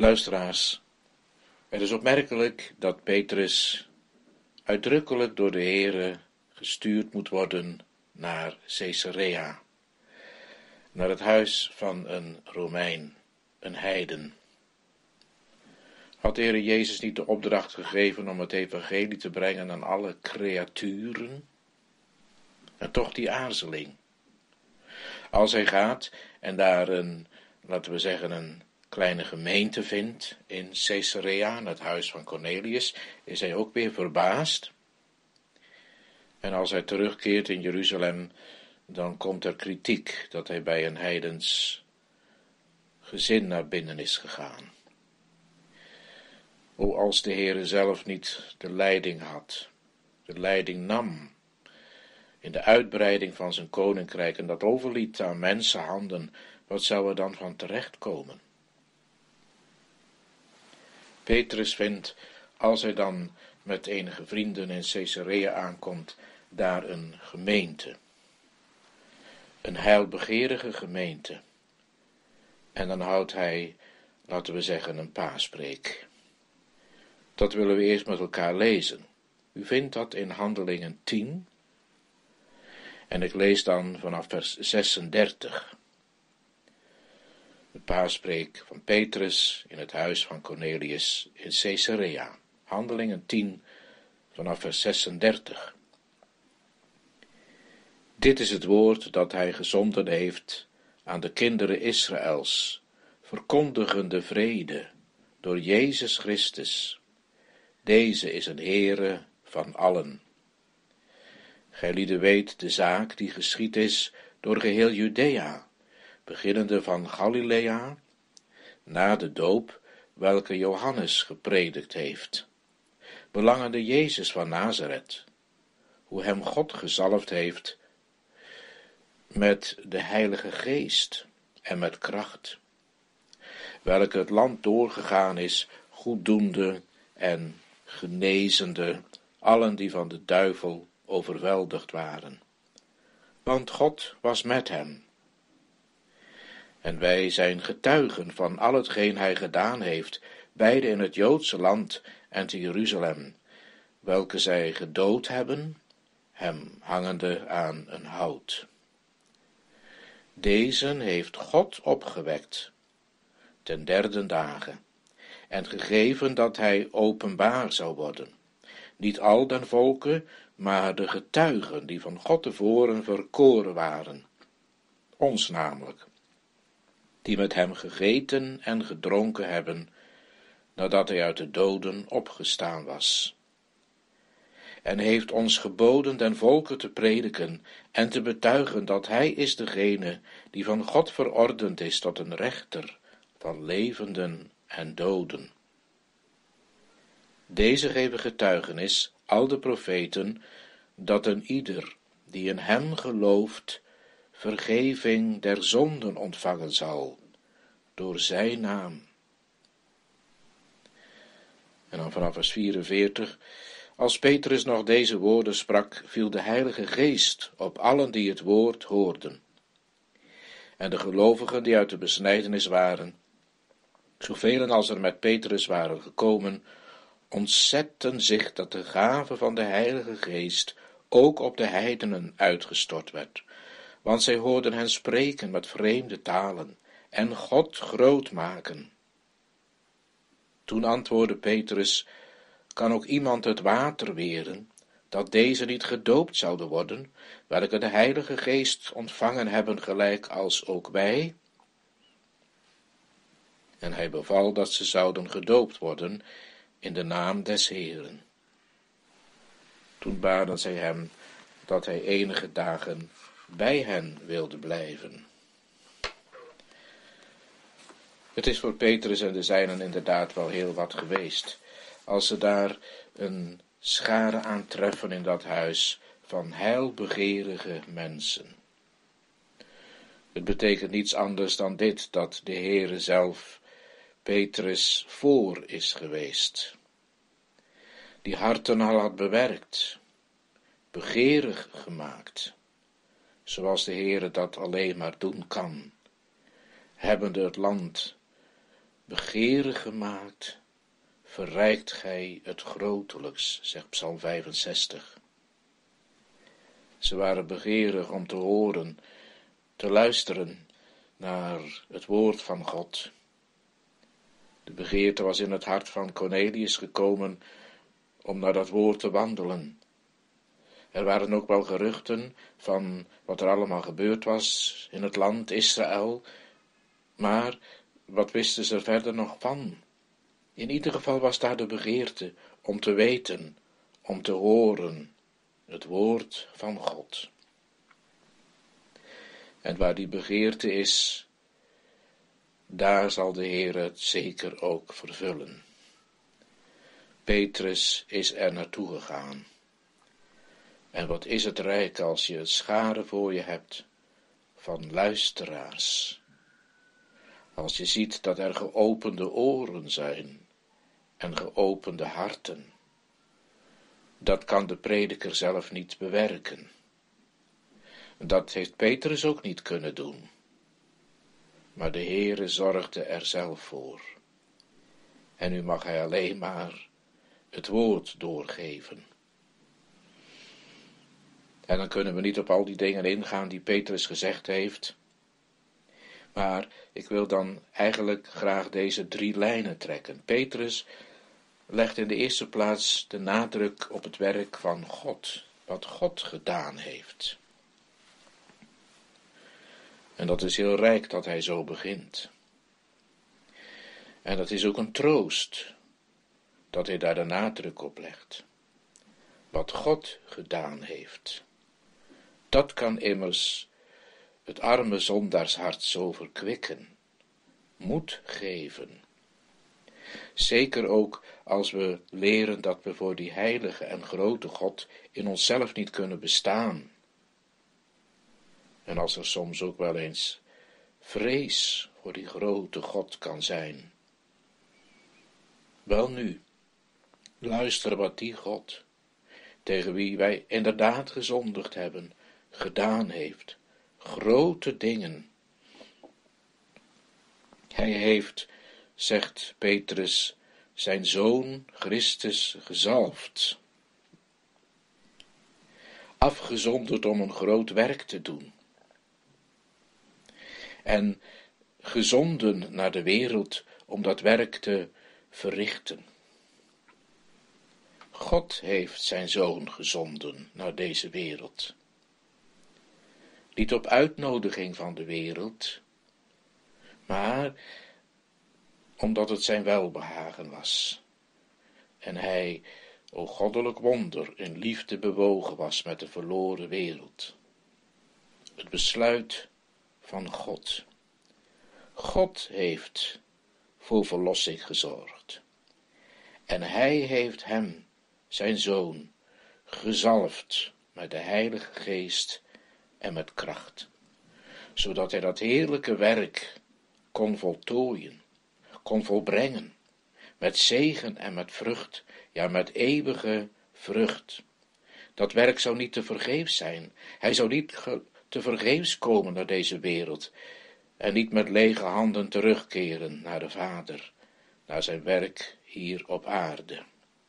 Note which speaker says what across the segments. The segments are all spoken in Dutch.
Speaker 1: Luisteraars, het is opmerkelijk dat Petrus uitdrukkelijk door de Heere gestuurd moet worden naar Caesarea, naar het huis van een Romein, een heiden. Had de Heere Jezus niet de opdracht gegeven om het evangelie te brengen aan alle creaturen? En toch die aarzeling. Als hij gaat en daar een kleine gemeente vindt in Caesarea, het huis van Cornelius, is hij ook weer verbaasd. En als hij terugkeert in Jeruzalem, dan komt er kritiek dat hij bij een heidens gezin naar binnen is gegaan. O, als de Heere zelf niet de leiding had, de leiding nam in de uitbreiding van zijn koninkrijk en dat overliet aan mensenhanden, wat zou er dan van terechtkomen? Petrus vindt, als hij dan met enige vrienden in Caesarea aankomt, daar een gemeente. Een heilbegerige gemeente. En dan houdt hij, laten we zeggen, een paaspreek. Dat willen we eerst met elkaar lezen. U vindt dat in Handelingen 10. En ik lees dan vanaf vers 36. De paaspreek van Petrus in het huis van Cornelius in Caesarea. Handelingen 10 vanaf vers 36. Dit is het woord dat hij gezonden heeft aan de kinderen Israëls, verkondigende vrede door Jezus Christus. Deze is een Heere van allen. Gijlieden weet de zaak die geschied is door geheel Judea, beginnende van Galilea, na de doop welke Johannes gepredikt heeft, belangende Jezus van Nazareth, hoe hem God gezalfd heeft met de Heilige Geest en met kracht, welke het land doorgegaan is, goeddoende en genezende allen die van de duivel overweldigd waren. Want God was met hem. En wij zijn getuigen van al hetgeen hij gedaan heeft, beide in het Joodse land en te Jeruzalem, welke zij gedood hebben, hem hangende aan een hout. Deze heeft God opgewekt, ten derde dagen, en gegeven dat hij openbaar zou worden, niet al den volken, maar de getuigen die van God tevoren verkoren waren, ons namelijk, die met hem gegeten en gedronken hebben, nadat hij uit de doden opgestaan was. En heeft ons geboden den volken te prediken en te betuigen dat hij is degene die van God verordend is tot een rechter van levenden en doden. Deze geven getuigenis, al de profeten, dat een ieder die in hem gelooft, vergeving der zonden ontvangen zal, door zijn naam. En dan vanaf vers 44, als Petrus nog deze woorden sprak, viel de Heilige Geest op allen die het woord hoorden. En de gelovigen die uit de besnijdenis waren, zoveel als er met Petrus waren gekomen, ontzetten zich dat de gave van de Heilige Geest ook op de heidenen uitgestort werd, want zij hoorden hen spreken met vreemde talen en God groot maken. Toen antwoordde Petrus, kan ook iemand het water weren, dat deze niet gedoopt zouden worden, welke de Heilige Geest ontvangen hebben gelijk als ook wij? En hij beval dat ze zouden gedoopt worden in de naam des Heeren. Toen baden zij hem dat hij enige dagen bij hen wilde blijven. Het is voor Petrus en de zijnen inderdaad wel heel wat geweest, als ze daar een schare aantreffen in dat huis van heilbegerige mensen. Het betekent niets anders dan dit, dat de Heere zelf Petrus voor is geweest, die harten al had bewerkt, begeerig gemaakt, zoals de Heere dat alleen maar doen kan, hebbende het land begeerig gemaakt, verrijkt gij het grotelijks, zegt Psalm 65. Ze waren begeerig om te horen, te luisteren naar het woord van God. De begeerte was in het hart van Cornelius gekomen om naar dat woord te wandelen. Er waren ook wel geruchten van wat er allemaal gebeurd was in het land Israël, maar wat wisten ze er verder nog van? In ieder geval was daar de begeerte om te weten, om te horen, het woord van God. En waar die begeerte is, daar zal de Heer het zeker ook vervullen. Petrus is er naartoe gegaan. En wat is het rijk als je scharen voor je hebt van luisteraars. Als je ziet dat er geopende oren zijn en geopende harten. Dat kan de prediker zelf niet bewerken. Dat heeft Petrus ook niet kunnen doen. Maar de Heere zorgde er zelf voor. En nu mag hij alleen maar het woord doorgeven. En dan kunnen we niet op al die dingen ingaan die Petrus gezegd heeft. Maar ik wil dan eigenlijk graag deze 3 lijnen trekken. Petrus legt in de eerste plaats de nadruk op het werk van God. Wat God gedaan heeft. En dat is heel rijk dat hij zo begint. En dat is ook een troost dat hij daar de nadruk op legt. Wat God gedaan heeft. Dat kan immers het arme zondaarshart zo verkwikken, moed geven. Zeker ook als we leren dat we voor die heilige en grote God in onszelf niet kunnen bestaan. En als er soms ook wel eens vrees voor die grote God kan zijn. Welnu, luister wat die God, tegen wie wij inderdaad gezondigd hebben, gedaan heeft. Grote dingen. Hij heeft, zegt Petrus, zijn Zoon Christus gezalfd. Afgezonderd om een groot werk te doen. En gezonden naar de wereld om dat werk te verrichten. God heeft zijn Zoon gezonden naar deze wereld. Niet op uitnodiging van de wereld, maar omdat het zijn welbehagen was. En hij, o goddelijk wonder, in liefde bewogen was met de verloren wereld. Het besluit van God. God heeft voor verlossing gezorgd. En hij heeft hem, zijn Zoon, gezalfd met de Heilige Geest en met kracht, zodat hij dat heerlijke werk kon voltooien, kon volbrengen, met zegen en met vrucht, ja met eeuwige vrucht. Dat werk zou niet tevergeefs zijn, hij zou niet tevergeefs komen naar deze wereld, en niet met lege handen terugkeren naar de Vader, naar zijn werk hier op aarde.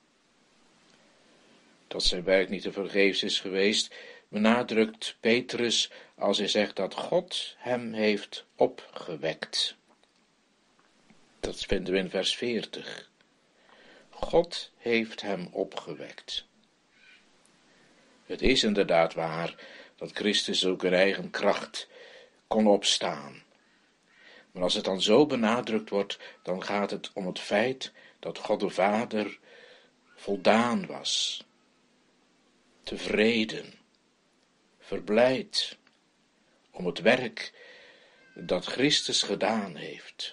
Speaker 1: Dat zijn werk niet tevergeefs is geweest, benadrukt Petrus als hij zegt dat God hem heeft opgewekt. Dat vinden we in vers 40. God heeft hem opgewekt. Het is inderdaad waar dat Christus ook in eigen kracht kon opstaan. Maar als het dan zo benadrukt wordt, dan gaat het om het feit dat God de Vader voldaan was, tevreden, verblijd om het werk dat Christus gedaan heeft.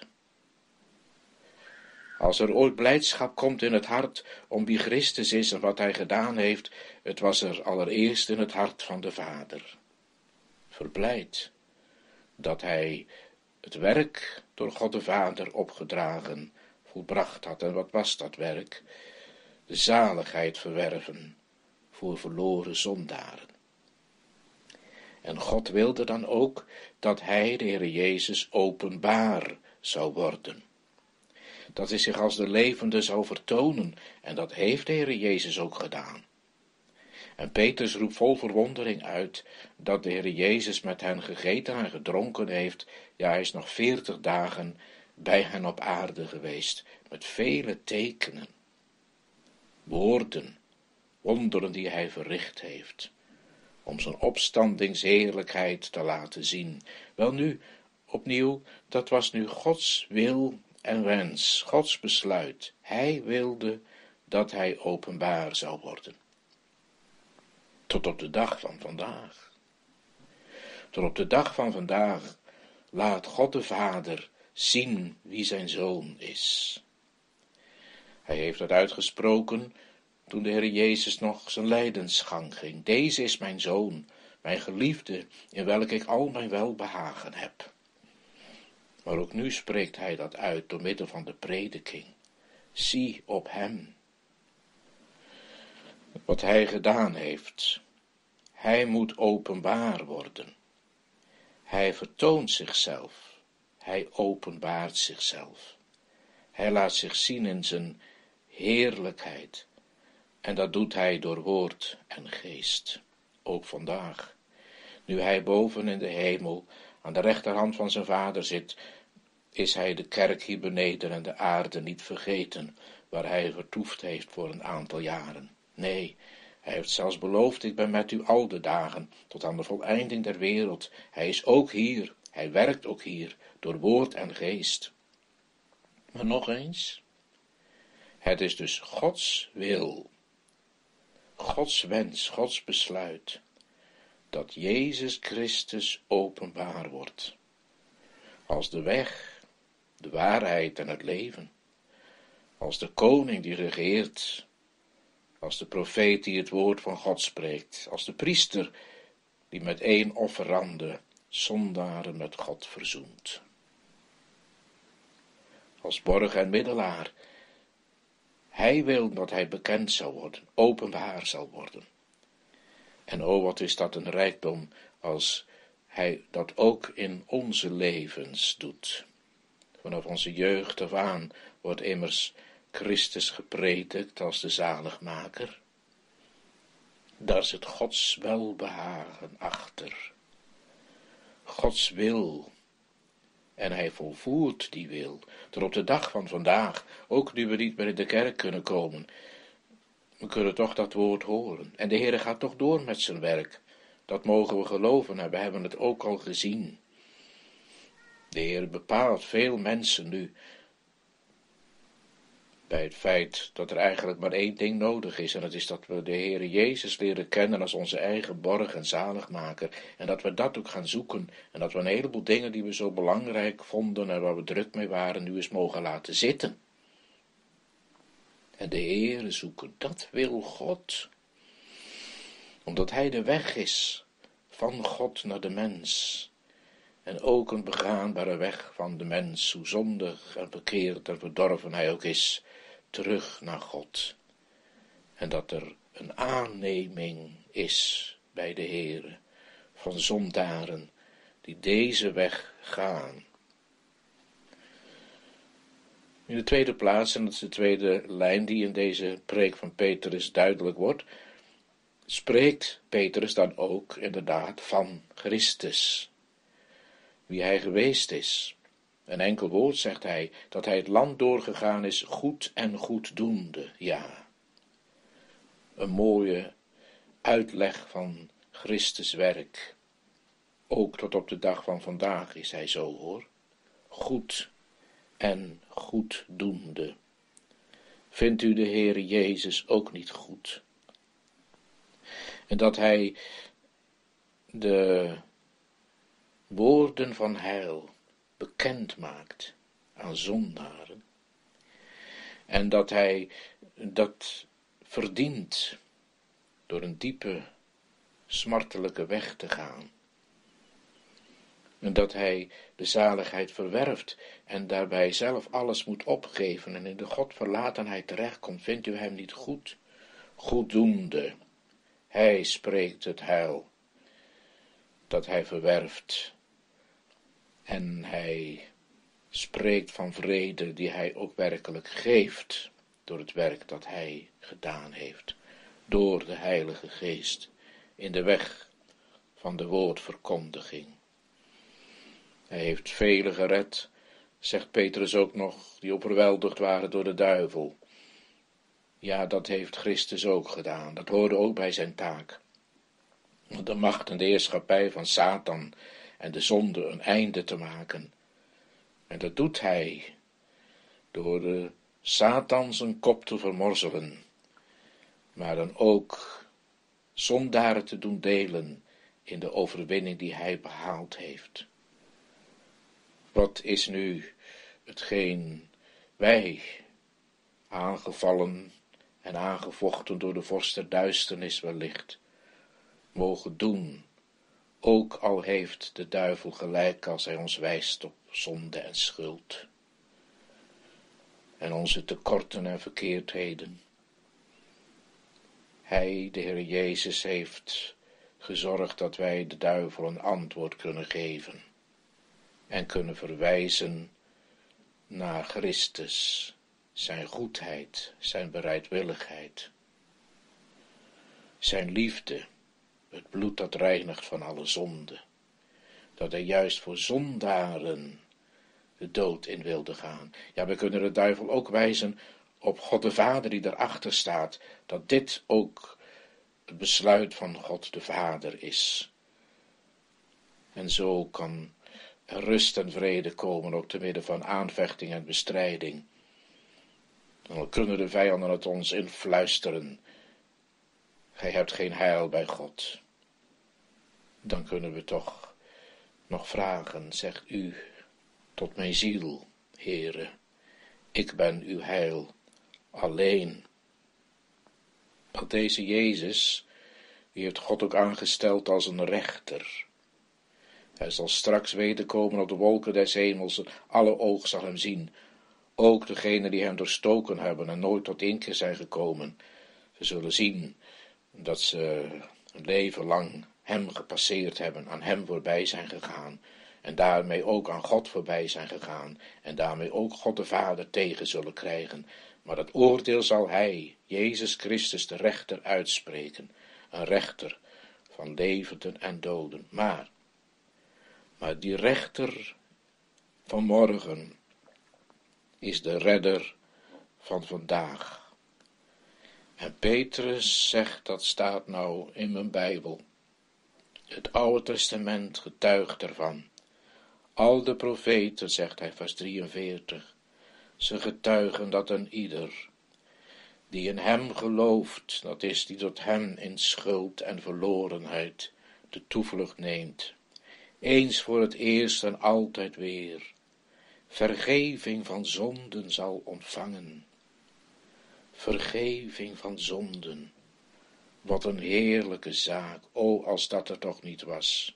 Speaker 1: Als er ooit blijdschap komt in het hart om wie Christus is en wat hij gedaan heeft, het was er allereerst in het hart van de Vader. Verblijd dat hij het werk door God de Vader opgedragen volbracht had. En wat was dat werk? De zaligheid verwerven voor verloren zondaren. En God wilde dan ook dat hij, de Heer Jezus, openbaar zou worden. dat hij zich als de levende zou vertonen, en dat heeft de Heer Jezus ook gedaan. En Petrus roept vol verwondering uit dat de Heer Jezus met hen gegeten en gedronken heeft. Ja, hij is nog 40 dagen bij hen op aarde geweest, met vele tekenen, woorden, wonderen die hij verricht heeft, om zijn opstandingsheerlijkheid te laten zien. Welnu, opnieuw, dat was nu Gods wil en wens, Gods besluit. Hij wilde dat hij openbaar zou worden. Tot op de dag van vandaag. Tot op de dag van vandaag laat God de Vader zien wie zijn Zoon is. Hij heeft dat uitgesproken toen de Heer Jezus nog zijn lijdensgang ging. Deze is mijn Zoon, mijn geliefde, in welke ik al mijn welbehagen heb. Maar ook nu spreekt hij dat uit door middel van de prediking. Zie op hem. Wat hij gedaan heeft. Hij moet openbaar worden. Hij vertoont zichzelf. Hij openbaart zichzelf. Hij laat zich zien in zijn heerlijkheid. En dat doet hij door woord en geest. Ook vandaag. Nu hij boven in de hemel aan de rechterhand van zijn Vader zit, is hij de kerk hier beneden en de aarde niet vergeten, waar hij vertoefd heeft voor een aantal jaren. Nee, hij heeft zelfs beloofd, ik ben met u al de dagen, tot aan de voleinding der wereld. Hij is ook hier, hij werkt ook hier, door woord en geest. Maar nog eens, het is dus Gods wil, Gods wens, Gods besluit, dat Jezus Christus openbaar wordt, als de weg, de waarheid en het leven, als de koning die regeert, als de profeet die het woord van God spreekt, als de priester die met één offerande zondaren met God verzoent. Als borg en middelaar, hij wil dat hij bekend zal worden, openbaar zal worden. En o, wat is dat een rijkdom als hij dat ook in onze levens doet. Vanaf onze jeugd af aan wordt immers Christus gepredikt als de zaligmaker. Daar zit Gods welbehagen achter. Gods wil. En hij volvoert die wil. Tot op de dag van vandaag, ook nu we niet meer in de kerk kunnen komen. We kunnen toch dat woord horen. En de Heere gaat toch door met zijn werk. Dat mogen we geloven en we hebben het ook al gezien. De Heer bepaalt veel mensen nu bij het feit dat er eigenlijk maar één ding nodig is, en dat is dat we de Heere Jezus leren kennen als onze eigen borg en zaligmaker, en dat we dat ook gaan zoeken, en dat we een heleboel dingen die we zo belangrijk vonden en waar we druk mee waren, nu eens mogen laten zitten. En de Heere zoeken, dat wil God, omdat Hij de weg is van God naar de mens. En ook een begaanbare weg van de mens, hoe zondig en verkeerd en verdorven hij ook is, terug naar God. En dat er een aanneming is bij de Heere van zondaren die deze weg gaan. In de tweede plaats, en dat is de tweede lijn die in deze preek van Petrus duidelijk wordt, spreekt Petrus dan ook inderdaad van Christus. Wie hij geweest is. Een enkel woord zegt hij, dat hij het land doorgegaan is, goed en goeddoende, ja. Een mooie uitleg van Christus werk. Ook tot op de dag van vandaag is hij zo, hoor. Goed en goeddoende. Vindt u de Heere Jezus ook niet goed? En dat hij de woorden van heil bekend maakt aan zondaren. En dat hij dat verdient door een diepe, smartelijke weg te gaan. En dat hij de zaligheid verwerft en daarbij zelf alles moet opgeven en in de Godverlatenheid terechtkomt. Vindt u hem niet goed? Goeddoende. Hij spreekt het heil dat hij verwerft. En hij spreekt van vrede die hij ook werkelijk geeft door het werk dat hij gedaan heeft, door de Heilige Geest in de weg van de woordverkondiging. Hij heeft velen gered, zegt Petrus ook nog, die overweldigd waren door de duivel. Ja, dat heeft Christus ook gedaan, dat hoorde ook bij zijn taak. Om de macht en de heerschappij van Satan en de zonde een einde te maken. En dat doet hij door de Satan zijn kop te vermorzelen, maar dan ook zondaren te doen delen in de overwinning die hij behaald heeft. Wat is nu hetgeen wij, aangevallen en aangevochten door de vorst der duisternis wellicht, mogen doen, ook al heeft de duivel gelijk als hij ons wijst op zonde en schuld en onze tekorten en verkeerdheden. Hij, de Heer Jezus, heeft gezorgd dat wij de duivel een antwoord kunnen geven en kunnen verwijzen naar Christus, zijn goedheid, zijn bereidwilligheid, zijn liefde, het bloed dat reinigt van alle zonde, dat hij juist voor zondaren de dood in wilde gaan. Ja, we kunnen de duivel ook wijzen op God de Vader die daarachter staat, dat dit ook het besluit van God de Vader is. En zo kan er rust en vrede komen, ook te midden van aanvechting en bestrijding. Dan kunnen de vijanden het ons influisteren. Gij hebt geen heil bij God. Dan kunnen we toch nog vragen, zegt u tot mijn ziel, Heere, ik ben uw heil alleen. Want deze Jezus, die heeft God ook aangesteld als een rechter. Hij zal straks wederkomen op de wolken des hemels en alle oog zal hem zien. Ook degenen die hem doorstoken hebben en nooit tot inkeer zijn gekomen. Ze zullen zien dat ze een leven lang hem gepasseerd hebben, aan hem voorbij zijn gegaan. En daarmee ook aan God voorbij zijn gegaan. En daarmee ook God de Vader tegen zullen krijgen. Maar dat oordeel zal hij, Jezus Christus, de rechter, uitspreken. Een rechter van levenden en doden. Maar die rechter van morgen is de redder van vandaag. En Petrus zegt, dat staat nou in mijn Bijbel. Het Oude Testament getuigt ervan. Al de profeten, zegt hij, vers 43, ze getuigen dat een ieder die in hem gelooft, dat is, die tot hem in schuld en verlorenheid de toevlucht neemt, eens voor het eerst en altijd weer, vergeving van zonden zal ontvangen. Vergeving van zonden. Wat een heerlijke zaak, o als dat er toch niet was.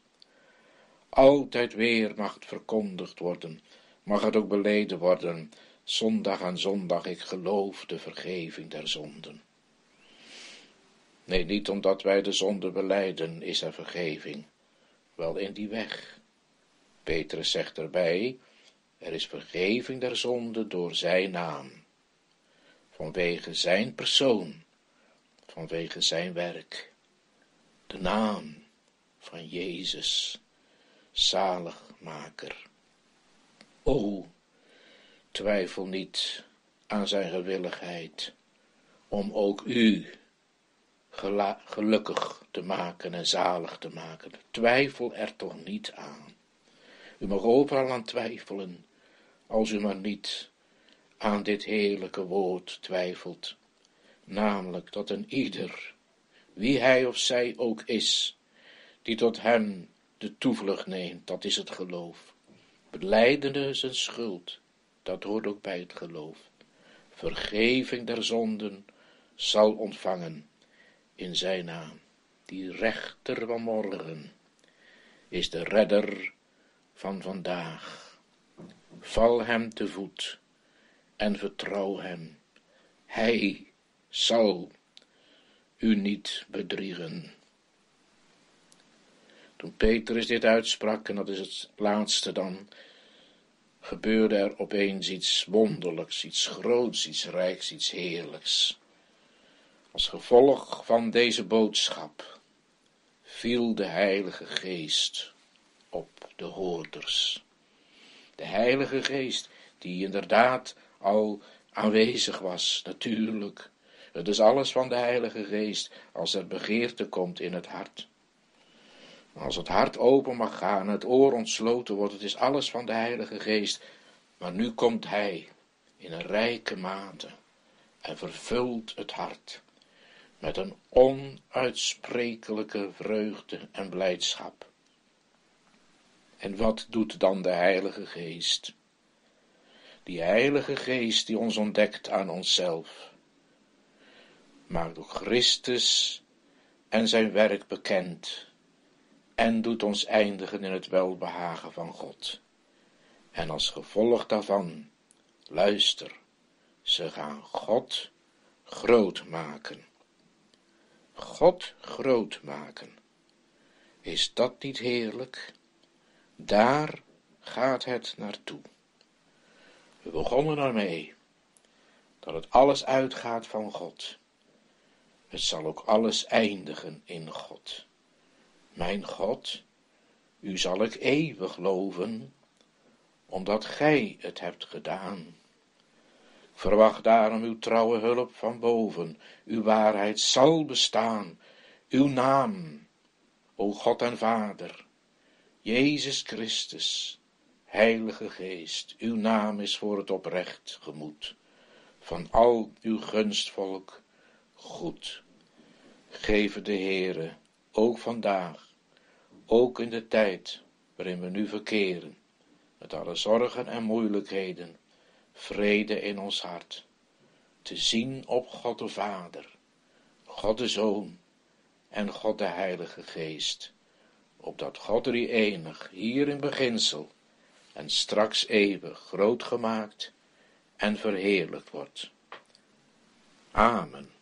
Speaker 1: Altijd weer mag het verkondigd worden, mag het ook beleden worden, zondag aan zondag, ik geloof de vergeving der zonden. Nee, niet omdat wij de zonde belijden, is er vergeving, wel in die weg. Petrus zegt erbij, er is vergeving der zonde door zijn naam, vanwege zijn persoon, vanwege zijn werk, de naam van Jezus, zaligmaker. O, twijfel niet aan zijn gewilligheid om ook u gelukkig te maken en zalig te maken. Twijfel er toch niet aan. U mag overal aan twijfelen, als u maar niet aan dit heerlijke woord twijfelt, namelijk dat een ieder, wie hij of zij ook is, die tot hem de toevlucht neemt, dat is het geloof, belijdende zijn schuld, dat hoort ook bij het geloof, vergeving der zonden zal ontvangen in zijn naam. Die rechter van morgen is de redder van vandaag. Val hem te voet en vertrouw hem. Hij zal u niet bedriegen. Toen Petrus dit uitsprak, en dat is het laatste dan, gebeurde er opeens iets wonderlijks, iets groots, iets rijks, iets heerlijks. Als gevolg van deze boodschap viel de Heilige Geest op de hoorders. De Heilige Geest, die inderdaad al aanwezig was, natuurlijk. Het is alles van de Heilige Geest als er begeerte komt in het hart. Als het hart open mag gaan, het oor ontsloten wordt, het is alles van de Heilige Geest. Maar nu komt Hij in een rijke mate en vervult het hart met een onuitsprekelijke vreugde en blijdschap. En wat doet dan de Heilige Geest? Die Heilige Geest die ons ontdekt aan onszelf, maakt ook Christus en zijn werk bekend en doet ons eindigen in het welbehagen van God. En als gevolg daarvan, luister, ze gaan God groot maken. God groot maken. Is dat niet heerlijk? Daar gaat het naartoe. We begonnen ermee dat het alles uitgaat van God. Het zal ook alles eindigen in God. Mijn God, u zal ik eeuwig loven, omdat gij het hebt gedaan. Verwacht daarom uw trouwe hulp van boven, uw waarheid zal bestaan, uw naam, o God en Vader, Jezus Christus, Heilige Geest, uw naam is voor het oprecht gemoed, van al uw gunstvolk goed. Geef de Heere, ook vandaag, ook in de tijd waarin we nu verkeren, met alle zorgen en moeilijkheden, vrede in ons hart, te zien op God de Vader, God de Zoon en God de Heilige Geest, opdat God drie-enig hier in beginsel en straks eeuwig groot gemaakt en verheerlijkt wordt. Amen.